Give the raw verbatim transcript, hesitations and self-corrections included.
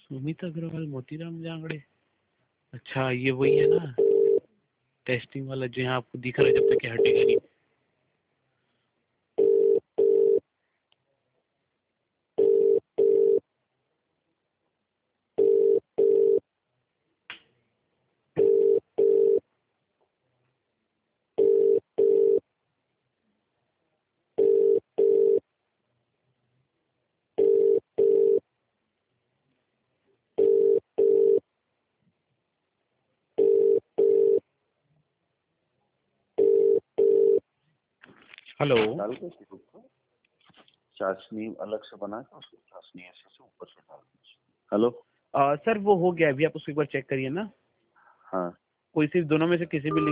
सुमित अग्रवाल मोतीराम जांगड़े। अच्छा ये वही है ना टेस्टिंग वाला जो यहाँ आपको दिख रहा है जब तक ये हटेगा नहीं। हेलो डाल के सिर्फ को चाशनी अलग से बना के उसको चाशनी ऐसे से ऊपर से डाल दीजिए। हेलो आ, सर वो हो गया अभी आप उसको एक बार चेक करिए ना। हाँ कोई सिर्फ दोनों में से किसी भी